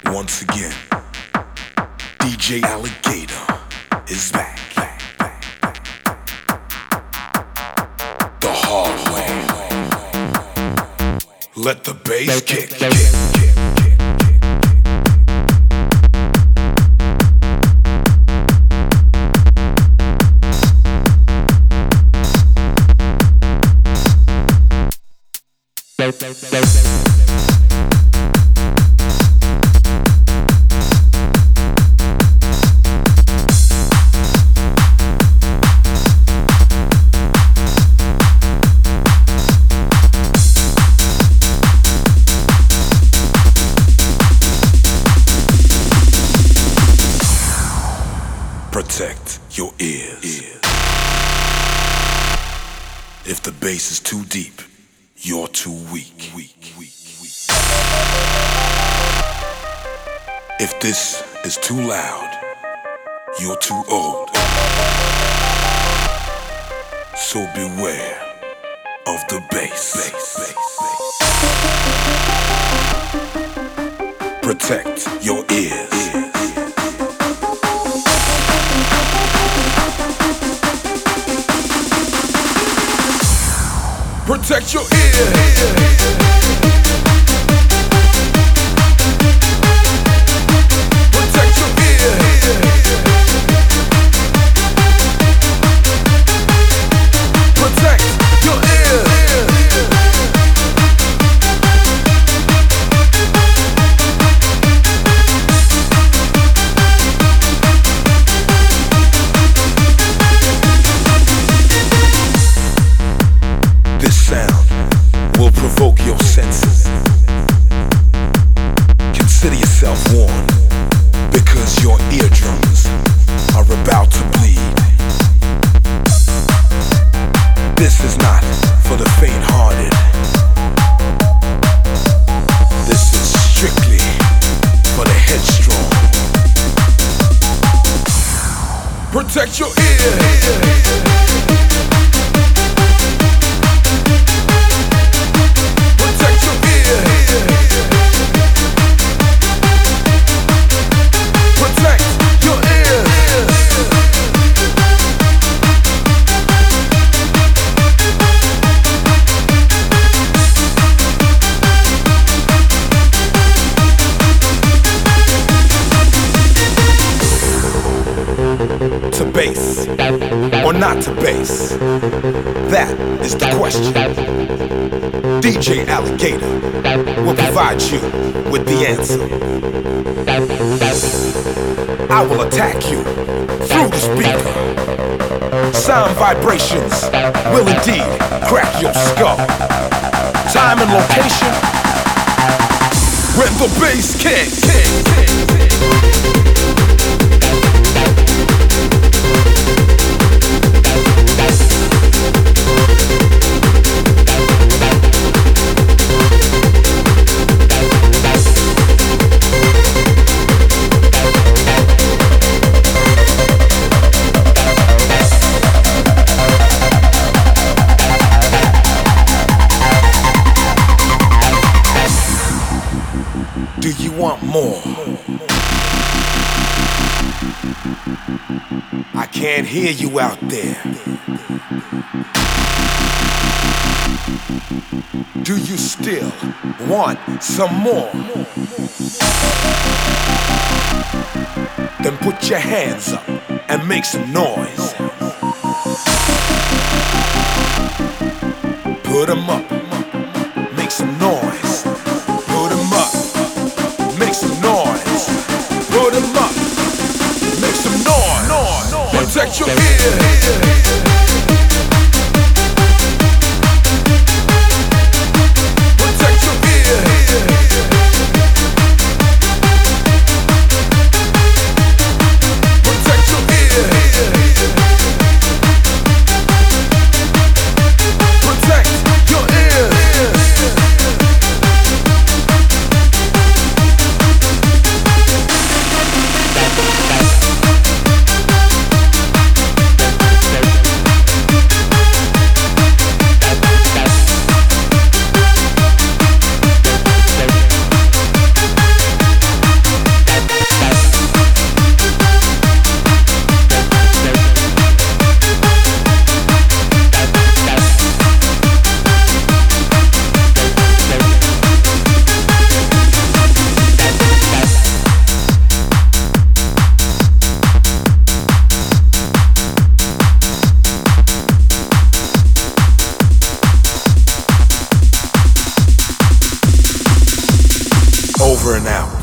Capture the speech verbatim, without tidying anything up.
Once again, D J Alligator is back. The hard way. Let the bass kick. kick, kick. Protect your ears. If the bass is too deep, you're too weak. If this is too loud, you're too old. So beware of the bass. Protect your ears. Protect your ears. Protect your ears. Protect your ears. This sound will provoke your senses. Consider yourself warned, because your eardrums are about to bleed. This is not for the faint-hearted. This is strictly for the headstrong. Protect your ears. Protect your ears. Protect your ears. To bass or not to bass? That is the question. D J Alligator will provide you with the answer. I will attack you through the speaker. Sound vibrations will indeed crack your skull. Time and location when the bass kicks. Do you want more? I can't hear you out there. Do you still want some more? Then put your hands up and make some noise. Put 'em up, make some noise. Put 'em up, make some noise. Put 'em up, make some noise. Protect your ears. Protect your ears. Protect your ears. Protect your ears. over and out.